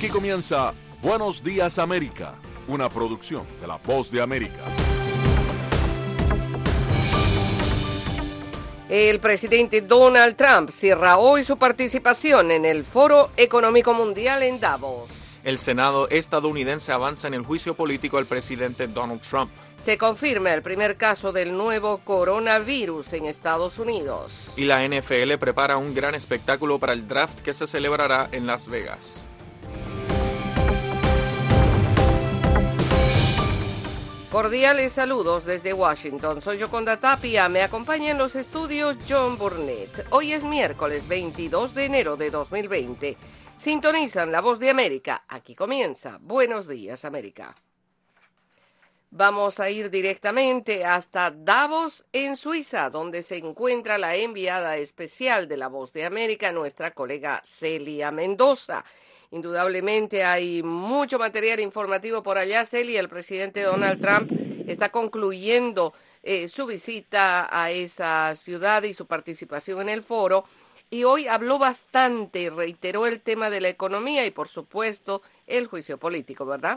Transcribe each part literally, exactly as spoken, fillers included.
Aquí comienza Buenos Días América, una producción de La Voz de América. El presidente Donald Trump cierra hoy su participación en el Foro Económico Mundial en Davos. El Senado estadounidense avanza en el juicio político al presidente Donald Trump. Se confirma el primer caso del nuevo coronavirus en Estados Unidos. Y la N F L prepara un gran espectáculo para el draft que se celebrará en Las Vegas. Cordiales saludos desde Washington. Soy Yoconda Tapia. Me acompaña en los estudios John Burnett. Hoy es miércoles veintidós de enero de dos mil veinte. Sintonizan La Voz de América. Aquí comienza Buenos Días América. Vamos a ir directamente hasta Davos, en Suiza, donde se encuentra la enviada especial de La Voz de América, nuestra colega Celia Mendoza. Indudablemente hay mucho material informativo por allá, Celia. El presidente Donald Trump está concluyendo eh, su visita a esa ciudad y su participación en el foro. Y hoy habló bastante, reiteró el tema de la economía y, por supuesto, el juicio político, ¿verdad?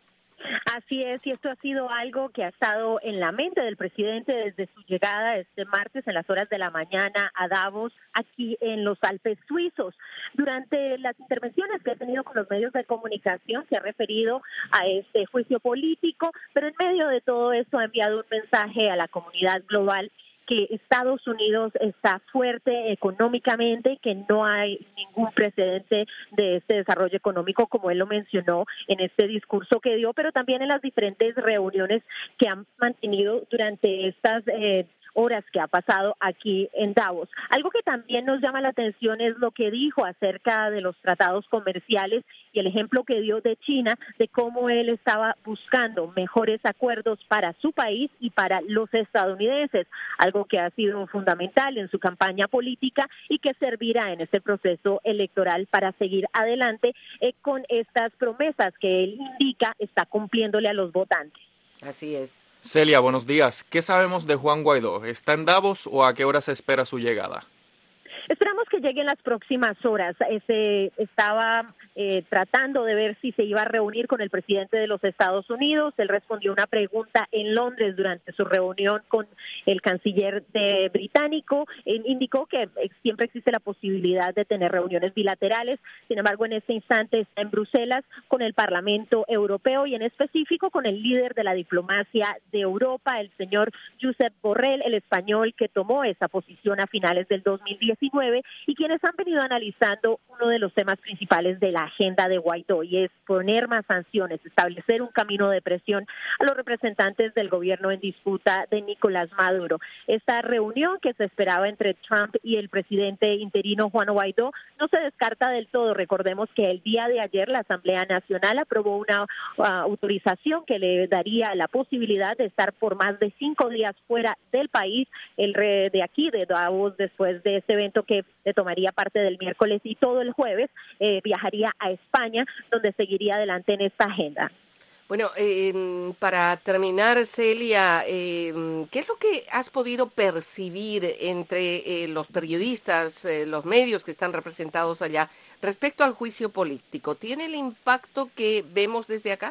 Así es, y esto ha sido algo que ha estado en la mente del presidente desde su llegada este martes en las horas de la mañana a Davos, aquí en los Alpes suizos. Durante las intervenciones que ha tenido con los medios de comunicación se ha referido a este juicio político, pero en medio de todo esto ha enviado un mensaje a la comunidad global que Estados Unidos está fuerte económicamente, que no hay ningún precedente de este desarrollo económico, como él lo mencionó en este discurso que dio, pero también en las diferentes reuniones que han mantenido durante estas eh, horas que ha pasado aquí en Davos. Algo que también nos llama la atención es lo que dijo acerca de los tratados comerciales y el ejemplo que dio de China, de cómo él estaba buscando mejores acuerdos para su país y para los estadounidenses, algo que ha sido fundamental en su campaña política y que servirá en este proceso electoral para seguir adelante eh, con estas promesas que él indica está cumpliéndole a los votantes. Así es. Celia, buenos días. ¿Qué sabemos de Juan Guaidó? ¿Está en Davos o a qué hora se espera su llegada? Esperamos que llegue en las próximas horas. Ese estaba eh, tratando de ver si se iba a reunir con el presidente de los Estados Unidos. Él respondió una pregunta en Londres durante su reunión con el canciller de británico. Él indicó que siempre existe la posibilidad de tener reuniones bilaterales. Sin embargo, en este instante está en Bruselas con el Parlamento Europeo y en específico con el líder de la diplomacia de Europa, el señor Josep Borrell, el español que tomó esa posición a finales del dos mil diecinueve. Y quienes han venido analizando uno de los temas principales de la agenda de Guaidó, y es poner más sanciones, establecer un camino de presión a los representantes del gobierno en disputa de Nicolás Maduro. Esta reunión que se esperaba entre Trump y el presidente interino Juan Guaidó no se descarta del todo. Recordemos que el día de ayer la Asamblea Nacional aprobó una uh, autorización que le daría la posibilidad de estar por más de cinco días fuera del país, el re de aquí, de Davos, después de este evento que le tomaría parte del miércoles y todo el jueves eh, viajaría a España, donde seguiría adelante en esta agenda. Bueno, eh, para terminar, Celia, eh, ¿qué es lo que has podido percibir entre eh, los periodistas, eh, los medios que están representados allá respecto al juicio político? ¿Tiene el impacto que vemos desde acá?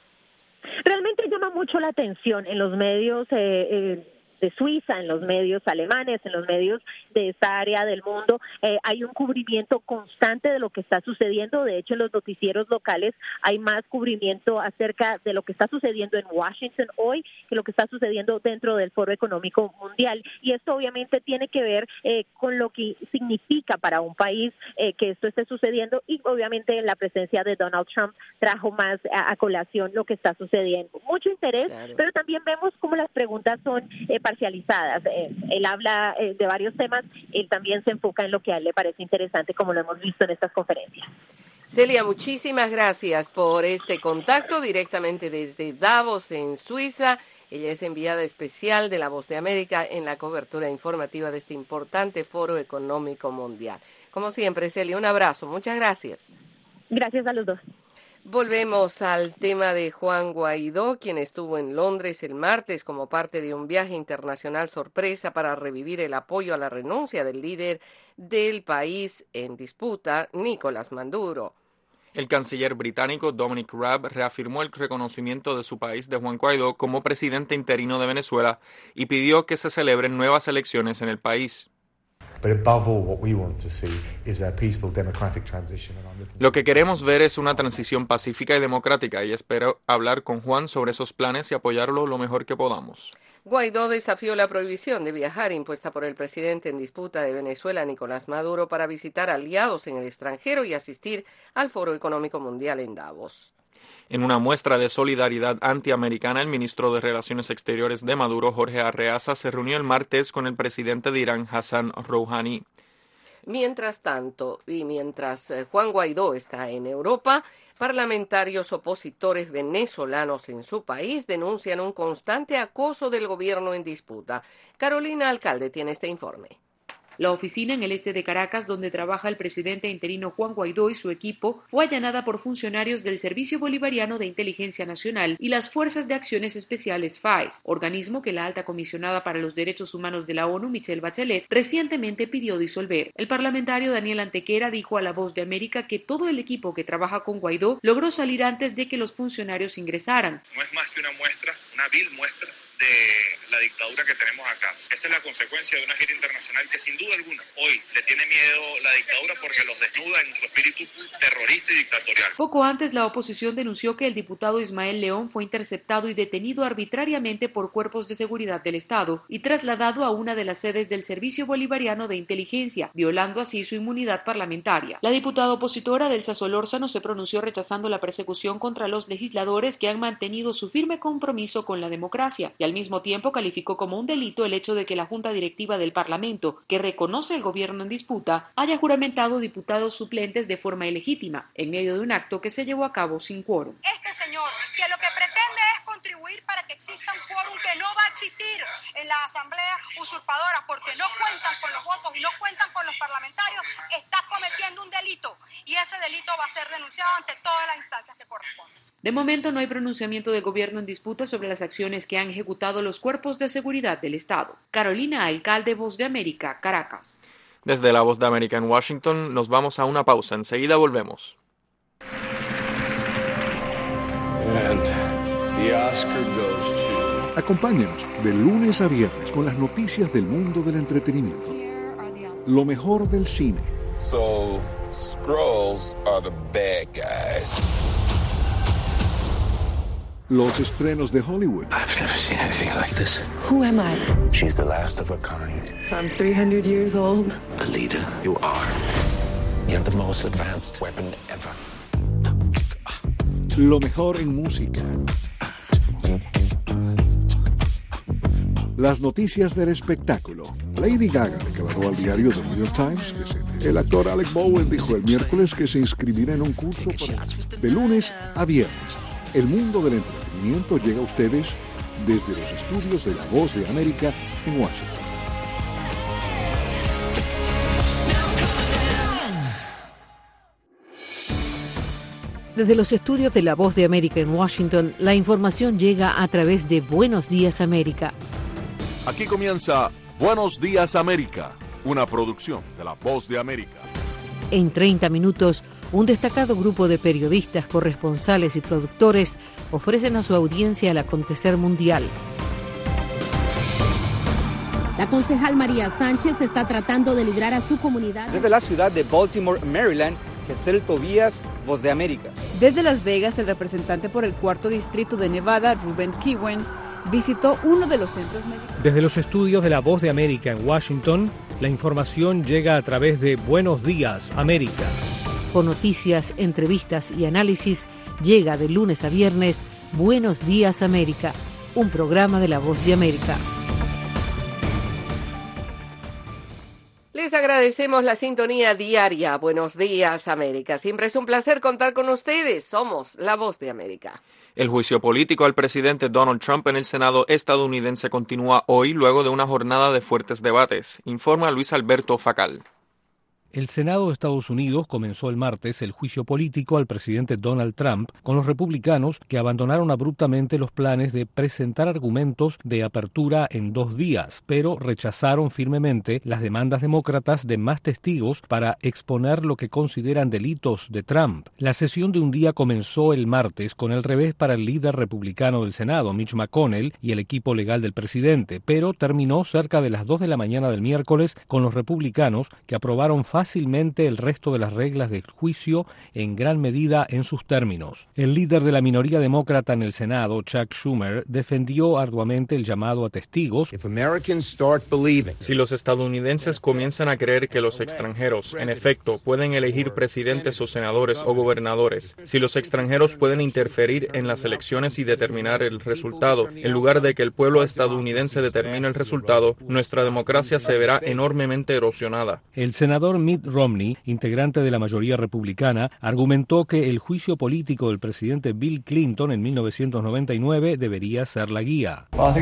Realmente llama mucho la atención en los medios eh, eh, de Suiza, en los medios alemanes, en los medios de esta área del mundo. Eh, hay un cubrimiento constante de lo que está sucediendo. De hecho, en los noticieros locales hay más cubrimiento acerca de lo que está sucediendo en Washington hoy que lo que está sucediendo dentro del Foro Económico Mundial. Y esto obviamente tiene que ver eh, con lo que significa para un país eh, que esto esté sucediendo, y obviamente la presencia de Donald Trump trajo más a, a colación lo que está sucediendo. Mucho interés, claro. Pero también vemos cómo las preguntas son eh, parcializadas. Eh, él habla eh, de varios temas, él también se enfoca en lo que a él le parece interesante, como lo hemos visto en estas conferencias. Celia, muchísimas gracias por este contacto directamente desde Davos, en Suiza. Ella es enviada especial de La Voz de América en la cobertura informativa de este importante Foro Económico Mundial. Como siempre, Celia, un abrazo. Muchas gracias. Gracias a los dos. Volvemos al tema de Juan Guaidó, quien estuvo en Londres el martes como parte de un viaje internacional sorpresa para revivir el apoyo a la renuncia del líder del país en disputa, Nicolás Maduro. El canciller británico Dominic Raab reafirmó el reconocimiento de su país de Juan Guaidó como presidente interino de Venezuela y pidió que se celebren nuevas elecciones en el país. Lo que queremos ver es una transición pacífica y democrática y espero hablar con Juan sobre esos planes y apoyarlo lo mejor que podamos. Guaidó desafió la prohibición de viajar impuesta por el presidente en disputa de Venezuela, Nicolás Maduro, para visitar aliados en el extranjero y asistir al Foro Económico Mundial en Davos. En una muestra de solidaridad antiamericana, el ministro de Relaciones Exteriores de Maduro, Jorge Arreaza, se reunió el martes con el presidente de Irán, Hassan Rouhani. Mientras tanto, y mientras Juan Guaidó está en Europa, parlamentarios opositores venezolanos en su país denuncian un constante acoso del gobierno en disputa. Carolina Alcalde tiene este informe. La oficina en el este de Caracas, donde trabaja el presidente interino Juan Guaidó y su equipo, fue allanada por funcionarios del Servicio Bolivariano de Inteligencia Nacional y las Fuerzas de Acciones Especiales F A E S, organismo que la alta comisionada para los Derechos Humanos de la ONU, Michelle Bachelet, recientemente pidió disolver. El parlamentario Daniel Antequera dijo a La Voz de América que todo el equipo que trabaja con Guaidó logró salir antes de que los funcionarios ingresaran. No es más que una muestra, una vil muestra de la dictadura que tenemos acá. Esa es la consecuencia de una gira internacional que sin duda alguna hoy le tiene miedo la dictadura porque los desnuda en su espíritu terrorista y dictatorial. Poco antes, la oposición denunció que el diputado Ismael León fue interceptado y detenido arbitrariamente por cuerpos de seguridad del Estado y trasladado a una de las sedes del Servicio Bolivariano de Inteligencia, violando así su inmunidad parlamentaria. La diputada opositora Delsa Solórzano se pronunció rechazando la persecución contra los legisladores que han mantenido su firme compromiso con la democracia y al mismo tiempo calificó como un delito el hecho de que la Junta Directiva del Parlamento, que reconoce el gobierno en disputa, haya juramentado diputados suplentes de forma ilegítima, en medio de un acto que se llevó a cabo sin quórum. Este señor, que lo que pretende es contribuir para que exista un quórum que no va a existir en la Asamblea usurpadora porque no cuentan con los votos y no cuentan con los parlamentarios, está cometiendo un delito y ese delito va a ser denunciado ante todas las instancias que corresponden. De momento no hay pronunciamiento del gobierno en disputa sobre las acciones que han ejecutado los cuerpos de seguridad del Estado. Carolina Alcalde, Voz de América, Caracas. Desde la Voz de América en Washington nos vamos a una pausa. Enseguida volvemos. And the Oscar goes to... Acompáñanos de lunes a viernes con las noticias del mundo del entretenimiento. Lo mejor del cine. So, Skrulls are the bad guys. Los estrenos de Hollywood. I've never seen anything like this. Who am I? She's the last of her kind. So I'm three hundred years old. The leader you are. You have the most advanced weapon ever. Lo mejor en música. Las noticias del espectáculo. Lady Gaga declaró al diario The New York Times que se... El actor Alec Bowen dijo el miércoles que se inscribirá en un curso para... de lunes a viernes. El mundo del entretenimiento llega a ustedes desde los estudios de La Voz de América en Washington. Desde los estudios de La Voz de América en Washington, la información llega a través de Buenos Días América. Aquí comienza Buenos Días América, una producción de La Voz de América. En treinta minutos, un destacado grupo de periodistas, corresponsales y productores ofrecen a su audiencia el acontecer mundial. La concejal María Sánchez está tratando de librar a su comunidad. Desde la ciudad de Baltimore, Maryland, Gesell Tobías, Voz de América. Desde Las Vegas, el representante por el cuarto distrito de Nevada, Ruben Kiwen, visitó uno de los centros médicos. Desde los estudios de La Voz de América en Washington, la información llega a través de Buenos Días América. Con noticias, entrevistas y análisis, llega de lunes a viernes Buenos Días América, un programa de La Voz de América. Les agradecemos la sintonía diaria. Buenos Días América. Siempre es un placer contar con ustedes. Somos La Voz de América. El juicio político al presidente Donald Trump en el Senado estadounidense continúa hoy luego de una jornada de fuertes debates, informa Luis Alberto Facal. El Senado de Estados Unidos comenzó el martes el juicio político al presidente Donald Trump con los republicanos que abandonaron abruptamente los planes de presentar argumentos de apertura en dos días, pero rechazaron firmemente las demandas demócratas de más testigos para exponer lo que consideran delitos de Trump. La sesión de un día comenzó el martes con el revés para el líder republicano del Senado, Mitch McConnell, y el equipo legal del presidente, pero terminó cerca de las dos de la mañana del miércoles con los republicanos que aprobaron fácilmente el resto de las reglas del juicio en gran medida en sus términos. El líder de la minoría demócrata en el Senado, Chuck Schumer, defendió arduamente el llamado a testigos. Si los estadounidenses comienzan a creer que los extranjeros, en efecto, pueden elegir presidentes o senadores o gobernadores, si los extranjeros pueden interferir en las elecciones y determinar el resultado, en lugar de que el pueblo estadounidense determine el resultado, nuestra democracia se verá enormemente erosionada. El senador Mitt Romney, integrante de la mayoría republicana, argumentó que el juicio político del presidente Bill Clinton en mil novecientos noventa y nueve debería ser la guía.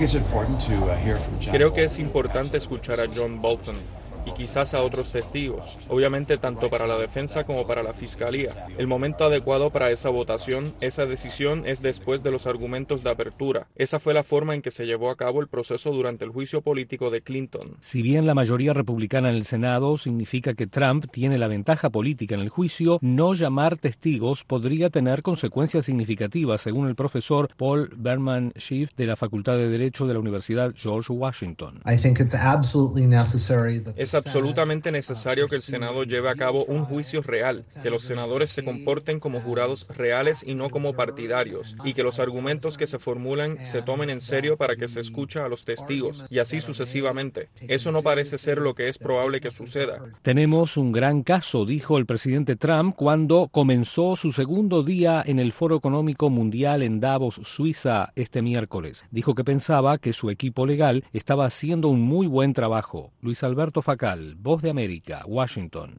Creo que es importante escuchar a John Bolton y quizás a otros testigos, obviamente tanto para la defensa como para la fiscalía. El momento adecuado para esa votación, esa decisión es después de los argumentos de apertura. Esa fue la forma en que se llevó a cabo el proceso durante el juicio político de Clinton. Si bien la mayoría republicana en el Senado significa que Trump tiene la ventaja política en el juicio, no llamar testigos podría tener consecuencias significativas, según el profesor Paul Berman Schiff de la Facultad de Derecho de la Universidad George Washington. I think it's absolutely necessary that Es absolutamente necesario que el Senado lleve a cabo un juicio real, que los senadores se comporten como jurados reales y no como partidarios, y que los argumentos que se formulan se tomen en serio para que se escuche a los testigos, y así sucesivamente. Eso no parece ser lo que es probable que suceda. Tenemos un gran caso, dijo el presidente Trump cuando comenzó su segundo día en el Foro Económico Mundial en Davos, Suiza, este miércoles. Dijo que pensaba que su equipo legal estaba haciendo un muy buen trabajo. Luis Alberto Facal, Voz de América, Washington.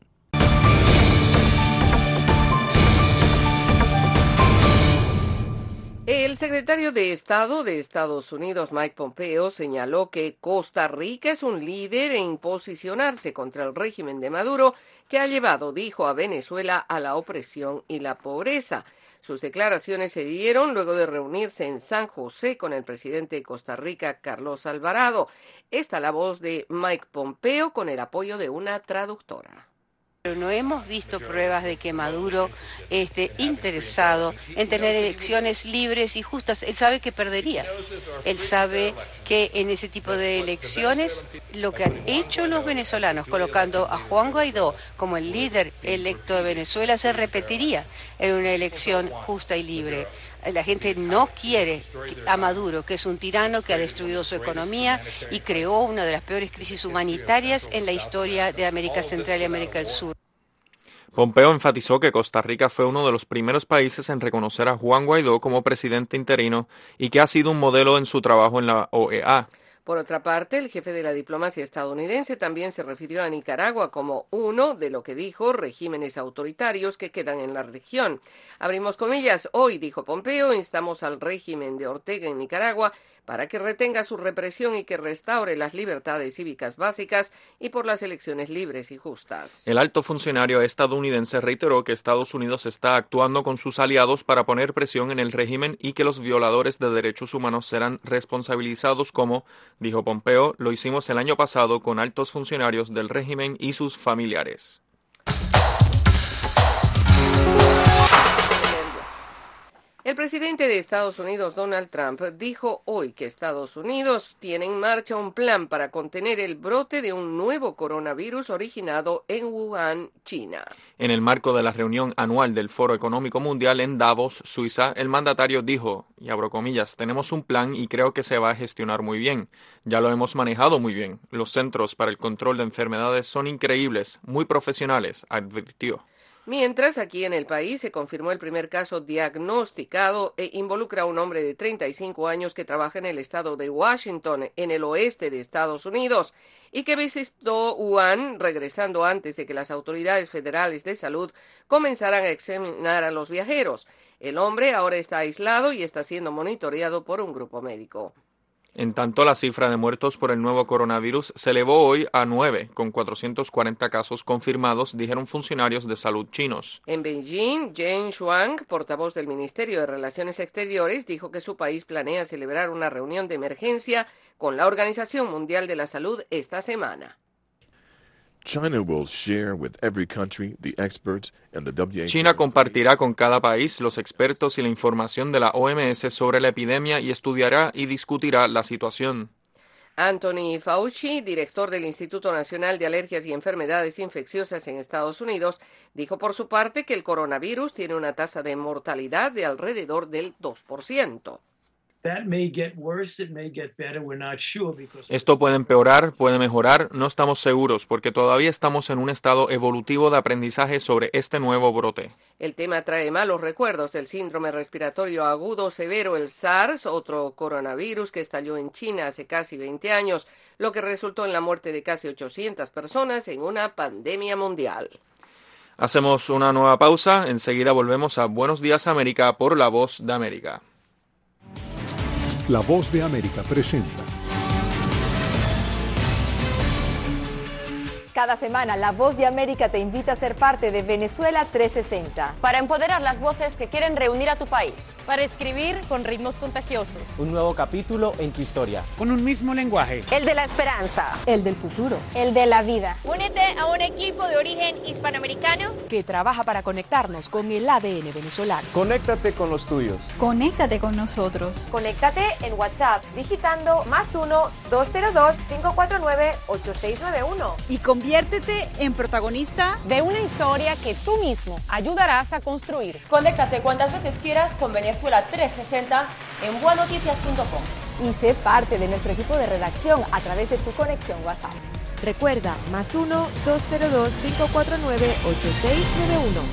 El secretario de Estado de Estados Unidos, Mike Pompeo, señaló que Costa Rica es un líder en posicionarse contra el régimen de Maduro, que ha llevado, dijo, a Venezuela a la opresión y la pobreza. Sus declaraciones se dieron luego de reunirse en San José con el presidente de Costa Rica, Carlos Alvarado. Esta es la voz de Mike Pompeo con el apoyo de una traductora. Pero no hemos visto pruebas de que Maduro esté interesado en tener elecciones libres y justas. Él sabe que perdería. Él sabe que en ese tipo de elecciones lo que han hecho los venezolanos, colocando a Juan Guaidó como el líder electo de Venezuela, se repetiría en una elección justa y libre. La gente no quiere a Maduro, que es un tirano que ha destruido su economía y creó una de las peores crisis humanitarias en la historia de América Central y América del Sur. Pompeo enfatizó que Costa Rica fue uno de los primeros países en reconocer a Juan Guaidó como presidente interino y que ha sido un modelo en su trabajo en la O E A. Por otra parte, el jefe de la diplomacia estadounidense también se refirió a Nicaragua como uno de lo que dijo regímenes autoritarios que quedan en la región. Abrimos comillas, hoy, dijo Pompeo, instamos al régimen de Ortega en Nicaragua para que retenga su represión y que restaure las libertades cívicas básicas y por las elecciones libres y justas. El alto funcionario estadounidense reiteró que Estados Unidos está actuando con sus aliados para poner presión en el régimen y que los violadores de derechos humanos serán responsabilizados como, dijo Pompeo, lo hicimos el año pasado con altos funcionarios del régimen y sus familiares. El presidente de Estados Unidos, Donald Trump, dijo hoy que Estados Unidos tiene en marcha un plan para contener el brote de un nuevo coronavirus originado en Wuhan, China. En el marco de la reunión anual del Foro Económico Mundial en Davos, Suiza, el mandatario dijo, y abro comillas, tenemos un plan y creo que se va a gestionar muy bien. Ya lo hemos manejado muy bien. Los Centros para el Control de Enfermedades son increíbles, muy profesionales, advirtió. Mientras, aquí en el país se confirmó el primer caso diagnosticado e involucra a un hombre de treinta y cinco años que trabaja en el estado de Washington, en el oeste de Estados Unidos, y que visitó Wuhan regresando antes de que las autoridades federales de salud comenzaran a examinar a los viajeros. El hombre ahora está aislado y está siendo monitoreado por un grupo médico. En tanto, la cifra de muertos por el nuevo coronavirus se elevó hoy a nueve, con cuatrocientos cuarenta casos confirmados, dijeron funcionarios de salud chinos. En Beijing, Jen Shuang, portavoz del Ministerio de Relaciones Exteriores, dijo que su país planea celebrar una reunión de emergencia con la Organización Mundial de la Salud esta semana. China compartirá con cada país los expertos y la información de la O M S sobre la epidemia y estudiará y discutirá la situación. Anthony Fauci, director del Instituto Nacional de Alergias y Enfermedades Infecciosas en Estados Unidos, dijo por su parte que el coronavirus tiene una tasa de mortalidad de alrededor del dos por ciento. Esto puede empeorar, puede mejorar, no estamos seguros porque todavía estamos en un estado evolutivo de aprendizaje sobre este nuevo brote. El tema trae malos recuerdos del síndrome respiratorio agudo severo, el SARS, otro coronavirus que estalló en China hace casi veinte años, lo que resultó en la muerte de casi ochocientas personas en una pandemia mundial. Hacemos una nueva pausa, enseguida volvemos a Buenos Días América por La Voz de América. La Voz de América presenta. Cada semana, La Voz de América te invita a ser parte de Venezuela trescientos sesenta. Para empoderar las voces que quieren reunir a tu país. Para escribir con ritmos contagiosos. Un nuevo capítulo en tu historia. Con un mismo lenguaje. El de la esperanza. El del futuro. El de la vida. Únete a un equipo de origen hispanoamericano que trabaja para conectarnos con el A D N venezolano. Conéctate con los tuyos. Conéctate con nosotros. Conéctate en WhatsApp digitando más uno, dos cero dos, cinco cuatro nueve, ocho seis nueve uno. Y conviértete en protagonista de una historia que tú mismo ayudarás a construir. Conéctate cuantas veces quieras con Venezuela trescientos sesenta en buenoticias punto com. Y sé parte de nuestro equipo de redacción a través de tu conexión WhatsApp. Recuerda, más uno, dos cero dos, cinco cuatro nueve, ocho seis nueve uno.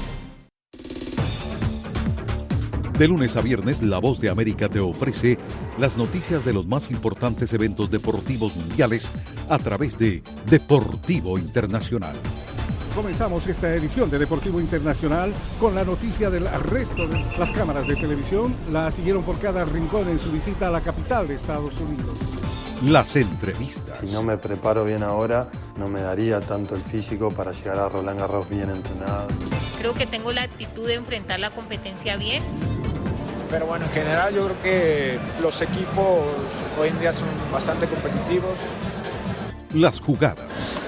De lunes a viernes, La Voz de América te ofrece las noticias de los más importantes eventos deportivos mundiales a través de Deportivo Internacional. Comenzamos esta edición de Deportivo Internacional con la noticia del arresto de las cámaras de televisión. La siguieron por cada rincón en su visita a la capital de Estados Unidos. Las entrevistas. Si no me preparo bien ahora, no me daría tanto el físico para llegar a Roland Garros bien entrenado. Creo que tengo la actitud de enfrentar la competencia bien. Pero bueno, en general yo creo que los equipos hoy en día son bastante competitivos. Las jugadas.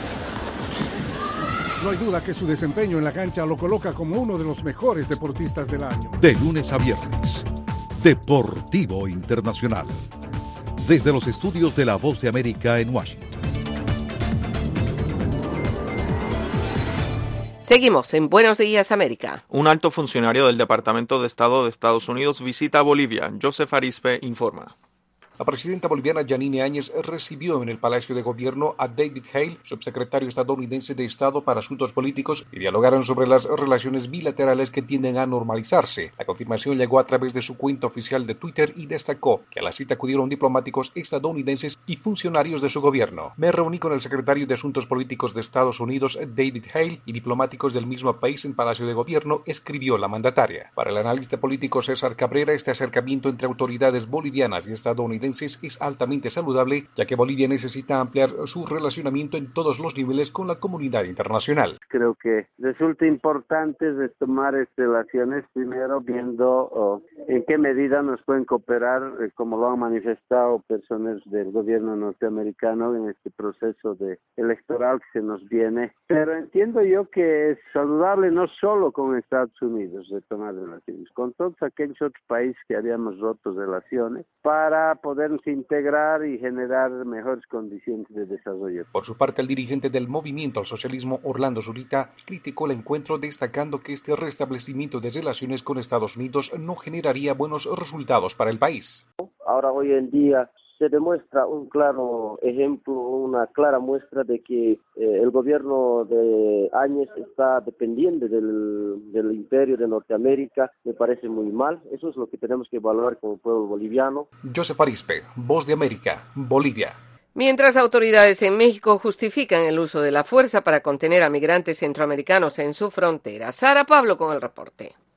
No hay duda que su desempeño en la cancha lo coloca como uno de los mejores deportistas del año. De lunes a viernes, Deportivo Internacional. Desde los estudios de La Voz de América en Washington. Seguimos en Buenos Días América. Un alto funcionario del Departamento de Estado de Estados Unidos visita Bolivia. Joseph Arizpe informa. La presidenta boliviana Yanine Áñez recibió en el Palacio de Gobierno a David Hale, subsecretario estadounidense de Estado para Asuntos Políticos, y dialogaron sobre las relaciones bilaterales que tienden a normalizarse. La confirmación llegó a través de su cuenta oficial de Twitter y destacó que a la cita acudieron diplomáticos estadounidenses y funcionarios de su gobierno. Me reuní con el secretario de Asuntos Políticos de Estados Unidos, David Hale, y diplomáticos del mismo país en Palacio de Gobierno, escribió la mandataria. Para el analista político César Cabrera, este acercamiento entre autoridades bolivianas y estadounidenses es altamente saludable, ya que Bolivia necesita ampliar su relacionamiento en todos los niveles con la comunidad internacional. Creo que resulta importante retomar estas relaciones, primero viendo oh, en qué medida nos pueden cooperar, eh, como lo han manifestado personas del gobierno norteamericano en este proceso de electoral que se nos viene. Pero entiendo yo que es saludable no solo con Estados Unidos retomar relaciones, con todos aquellos otros países que habíamos roto relaciones, para poder podernos integrar y generar mejores condiciones de desarrollo. Por su parte, el dirigente del Movimiento al Socialismo, Orlando Zurita, criticó el encuentro destacando que este restablecimiento de relaciones con Estados Unidos no generaría buenos resultados para el país. Ahora, hoy en día, se demuestra un claro ejemplo, una clara muestra de que eh, el gobierno de Áñez está dependiendo del, del imperio de Norteamérica. Me parece muy mal. Eso es lo que tenemos que evaluar como pueblo boliviano. Joseph Arizpe, Voz de América, Bolivia. Mientras autoridades en México justifican el uso de la fuerza para contener a migrantes centroamericanos en su frontera. Sara Pablo con el reporte.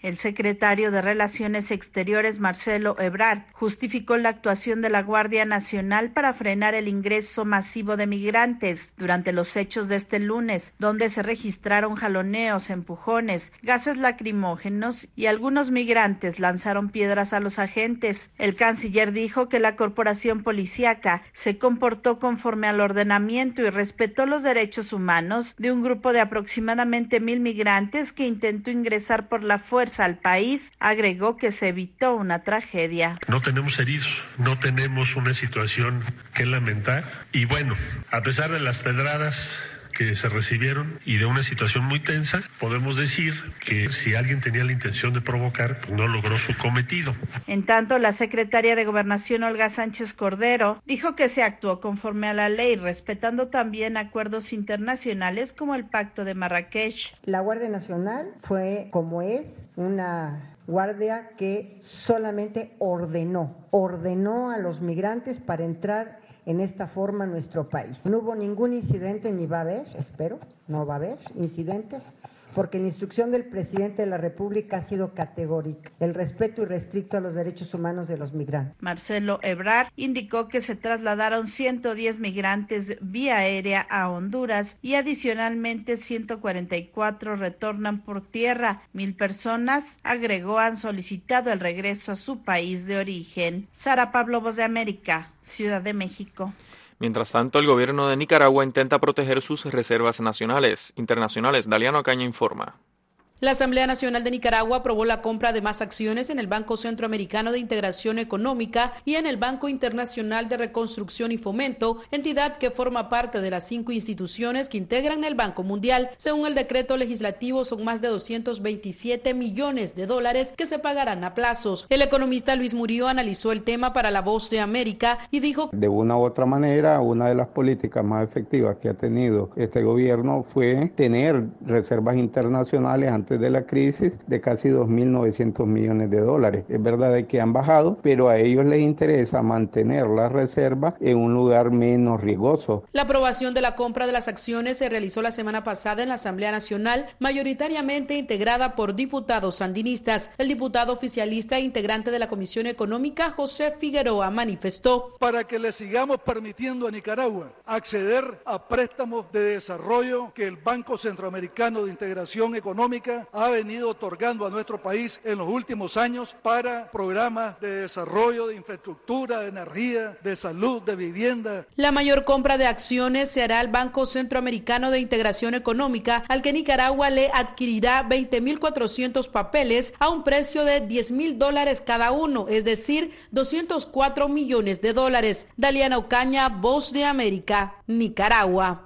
El secretario de Relaciones Exteriores, Marcelo Ebrard, justificó la actuación de la Guardia Nacional para frenar el ingreso masivo de migrantes durante los hechos de este lunes, donde se registraron jaloneos, empujones, gases lacrimógenos y algunos migrantes lanzaron piedras a los agentes. El canciller dijo que la corporación policíaca se comportó conforme al ordenamiento y respetó los derechos humanos de un grupo de aproximadamente mil migrantes que intentó ingresar por la fuerza al país. Agregó que se evitó una tragedia. No tenemos heridos, no tenemos una situación que lamentar y bueno, a pesar de las pedradas que se recibieron y de una situación muy tensa, podemos decir que si alguien tenía la intención de provocar, pues no logró su cometido. En tanto, la secretaria de Gobernación, Olga Sánchez Cordero, dijo que se actuó conforme a la ley, respetando también acuerdos internacionales como el Pacto de Marrakech. La Guardia Nacional fue, como es, una guardia que solamente ordenó, ordenó a los migrantes para entrar en esta forma a nuestro país. No hubo ningún incidente, ni va a haber, espero, no va a haber incidentes, porque la instrucción del presidente de la República ha sido categórica, el respeto irrestricto a los derechos humanos de los migrantes. Marcelo Ebrard indicó que se trasladaron ciento diez migrantes vía aérea a Honduras y adicionalmente ciento cuarenta y cuatro retornan por tierra. Mil personas, agregó, han solicitado el regreso a su país de origen. Sara Pablo, Voz de América, Ciudad de México. Mientras tanto, el gobierno de Nicaragua intenta proteger sus reservas nacionales. Internacionales, Daliano Ocaña informa. La Asamblea Nacional de Nicaragua aprobó la compra de más acciones en el Banco Centroamericano de Integración Económica y en el Banco Internacional de Reconstrucción y Fomento, entidad que forma parte de las cinco instituciones que integran el Banco Mundial. Según el decreto legislativo, son más de doscientos veintisiete millones de dólares que se pagarán a plazos. El economista Luis Murillo analizó el tema para La Voz de América y dijo: de una u otra manera, una de las políticas más efectivas que ha tenido este gobierno fue tener reservas internacionales antes de la crisis de casi dos mil novecientos millones de dólares. Es verdad que han bajado, pero a ellos les interesa mantener la reserva en un lugar menos riesgoso. La aprobación de la compra de las acciones se realizó la semana pasada en la Asamblea Nacional, mayoritariamente integrada por diputados sandinistas. El diputado oficialista e integrante de la Comisión Económica, José Figueroa, manifestó: para que le sigamos permitiendo a Nicaragua acceder a préstamos de desarrollo que el Banco Centroamericano de Integración Económica ha venido otorgando a nuestro país en los últimos años para programas de desarrollo, de infraestructura, de energía, de salud, de vivienda. La mayor compra de acciones se hará al Banco Centroamericano de Integración Económica, al que Nicaragua le adquirirá veinte mil cuatrocientos papeles a un precio de diez mil dólares cada uno, es decir, doscientos cuatro millones de dólares. Daliana Ocaña, Voz de América, Nicaragua.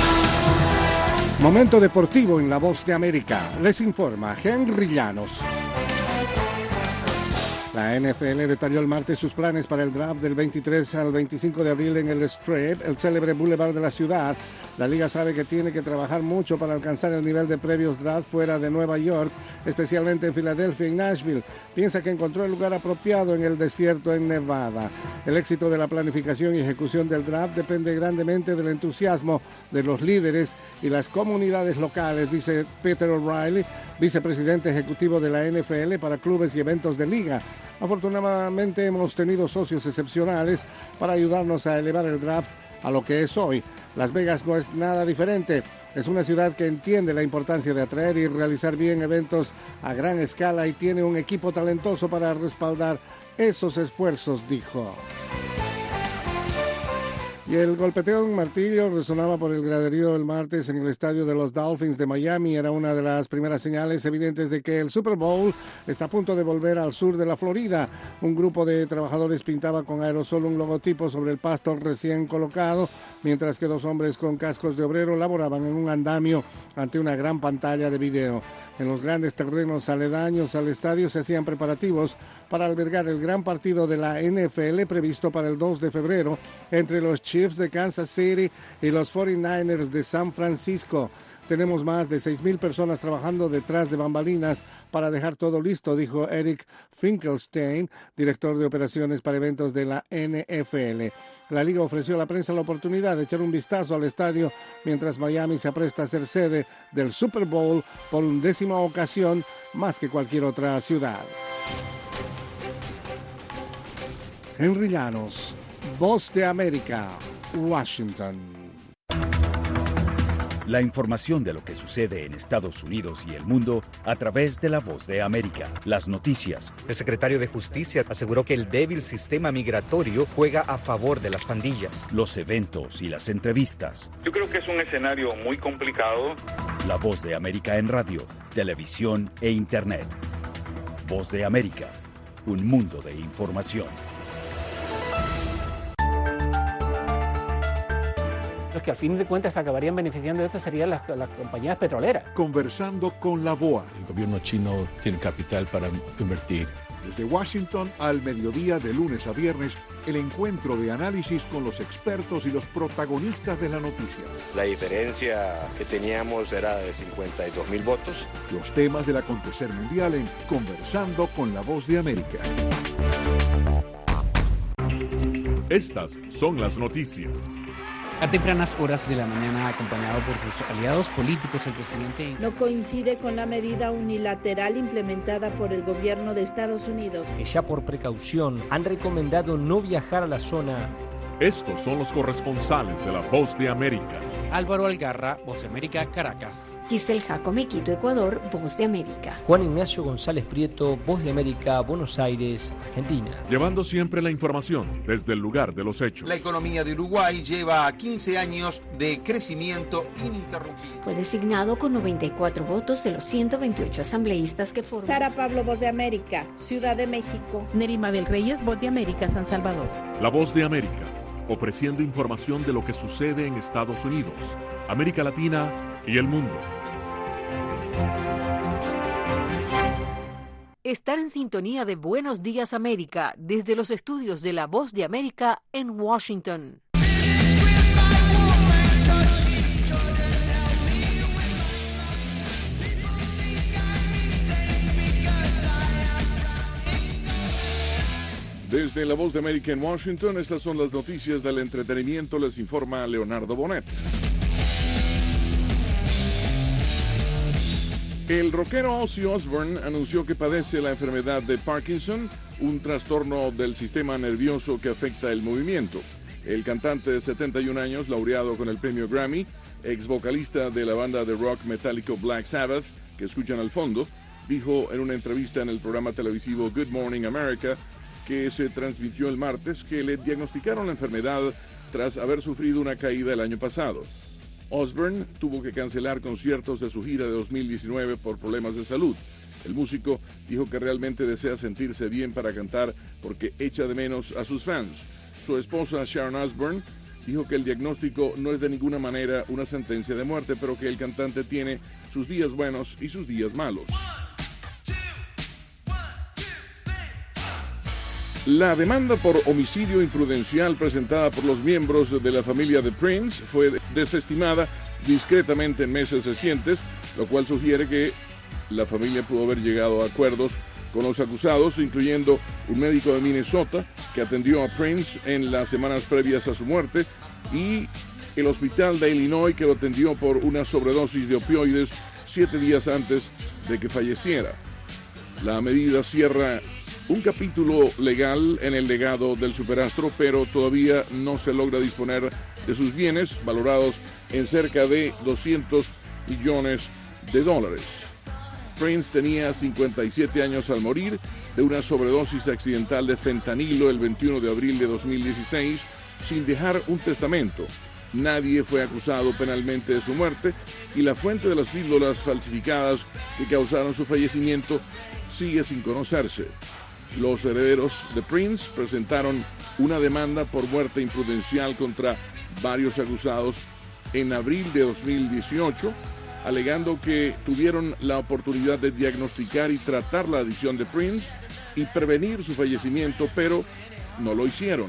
Momento deportivo en La Voz de América. Les informa Henry Llanos. La N F L detalló el martes sus planes para el draft del veintitrés al veinticinco de abril en el Strip, el célebre boulevard de la ciudad. La liga sabe que tiene que trabajar mucho para alcanzar el nivel de previos drafts fuera de Nueva York, especialmente en Filadelfia y Nashville. Piensa que encontró el lugar apropiado en el desierto en Nevada. El éxito de la planificación y ejecución del draft depende grandemente del entusiasmo de los líderes y las comunidades locales, dice Peter O'Reilly, vicepresidente ejecutivo de la N F L para clubes y eventos de liga. Afortunadamente hemos tenido socios excepcionales para ayudarnos a elevar el draft a lo que es hoy. Las Vegas no es nada diferente. Es una ciudad que entiende la importancia de atraer y realizar bien eventos a gran escala y tiene un equipo talentoso para respaldar esos esfuerzos, dijo. Y el golpeteo de un martillo resonaba por el graderío el martes en el estadio de los Dolphins de Miami. Era una de las primeras señales evidentes de que el Super Bowl está a punto de volver al sur de la Florida. Un grupo de trabajadores pintaba con aerosol un logotipo sobre el pasto recién colocado, mientras que dos hombres con cascos de obrero laboraban en un andamio ante una gran pantalla de video. En los grandes terrenos aledaños al estadio se hacían preparativos para albergar el gran partido de la N F L previsto para el dos de febrero entre los Chiefs de Kansas City y los cuarenta y nueve ers de San Francisco. Tenemos más de seis mil personas trabajando detrás de bambalinas para dejar todo listo, dijo Eric Finkelstein, director de operaciones para eventos de la N F L. La liga ofreció a la prensa la oportunidad de echar un vistazo al estadio mientras Miami se apresta a ser sede del Super Bowl por undécima ocasión más que cualquier otra ciudad. Henry Llanos, Voz de América, Washington. La información de lo que sucede en Estados Unidos y el mundo a través de La Voz de América. Las noticias. El secretario de Justicia aseguró que el débil sistema migratorio juega a favor de las pandillas. Los eventos y las entrevistas. Yo creo que es un escenario muy complicado. La Voz de América en radio, televisión e internet. Voz de América, un mundo de información. Los que al fin de cuentas acabarían beneficiando de esto serían las, las compañías petroleras. Conversando con la B O A. El gobierno chino tiene capital para invertir. Desde Washington al mediodía de lunes a viernes, el encuentro de análisis con los expertos y los protagonistas de la noticia. La diferencia que teníamos era de cincuenta y dos mil votos. Los temas del acontecer mundial en Conversando con la Voz de América. Estas son las noticias. A tempranas horas de la mañana, acompañado por sus aliados políticos, el presidente no coincide con la medida unilateral implementada por el gobierno de Estados Unidos. Que ya por precaución han recomendado no viajar a la zona. Estos son los corresponsales de La Voz de América. Álvaro Algarra, Voz de América, Caracas. Giselle Jacome, Quito, Ecuador, Voz de América. Juan Ignacio González Prieto, Voz de América, Buenos Aires, Argentina. Llevando siempre la información desde el lugar de los hechos. La economía de Uruguay lleva quince años de crecimiento ininterrumpido. Fue designado con noventa y cuatro votos de los ciento veintiocho asambleístas que forman. Sara Pablo, Voz de América, Ciudad de México. Neri Mabel Reyes, Voz de América, San Salvador. La Voz de América, ofreciendo información de lo que sucede en Estados Unidos, América Latina y el mundo. Están en sintonía de Buenos Días América, desde los estudios de La Voz de América en Washington. Desde La Voz de América en Washington, estas son las noticias del entretenimiento, les informa Leonardo Bonet. El rockero Ozzy Osbourne anunció que padece la enfermedad de Parkinson, un trastorno del sistema nervioso que afecta el movimiento. El cantante de setenta y un años, laureado con el premio Grammy, ex vocalista de la banda de rock metálico Black Sabbath, que escuchan al fondo, dijo en una entrevista en el programa televisivo Good Morning America, que se transmitió el martes, que le diagnosticaron la enfermedad tras haber sufrido una caída el año pasado. Osbourne tuvo que cancelar conciertos de su gira de dos mil diecinueve por problemas de salud. El músico dijo que realmente desea sentirse bien para cantar porque echa de menos a sus fans. Su esposa Sharon Osbourne dijo que el diagnóstico no es de ninguna manera una sentencia de muerte, pero que el cantante tiene sus días buenos y sus días malos. La demanda por homicidio imprudencial presentada por los miembros de la familia de Prince fue desestimada discretamente en meses recientes, lo cual sugiere que la familia pudo haber llegado a acuerdos con los acusados, incluyendo un médico de Minnesota que atendió a Prince en las semanas previas a su muerte y el hospital de Illinois que lo atendió por una sobredosis de opioides siete días antes de que falleciera. La medida cierra un capítulo legal en el legado del superastro, pero todavía no se logra disponer de sus bienes, valorados en cerca de doscientos millones de dólares. Prince tenía cincuenta y siete años al morir de una sobredosis accidental de fentanilo el veintiuno de abril de dos mil dieciséis, sin dejar un testamento. Nadie fue acusado penalmente de su muerte y la fuente de las píldoras falsificadas que causaron su fallecimiento sigue sin conocerse. Los herederos de Prince presentaron una demanda por muerte imprudencial contra varios acusados en abril de dos mil dieciocho, alegando que tuvieron la oportunidad de diagnosticar y tratar la adicción de Prince y prevenir su fallecimiento, pero no lo hicieron.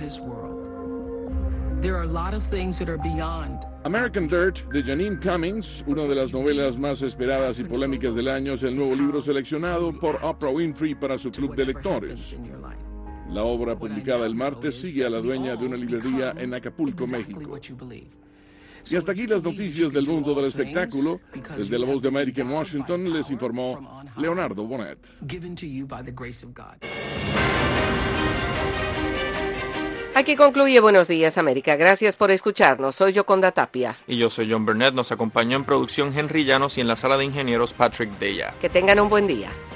American Dirt, de Janine Cummings, una de las novelas más esperadas y polémicas del año, es el nuevo libro seleccionado por Oprah Winfrey para su club de lectores. La obra, publicada el martes, sigue a la dueña de una librería en Acapulco, México. Y hasta aquí las noticias del mundo del espectáculo. Desde La Voz de América en Washington les informó Leonardo Bonet. Aquí concluye Buenos Días, América. Gracias por escucharnos. Soy Yoconda Tapia. Y yo soy John Burnett. Nos acompañó en producción Henry Llanos y en la sala de ingenieros Patrick Deya. Que tengan un buen día.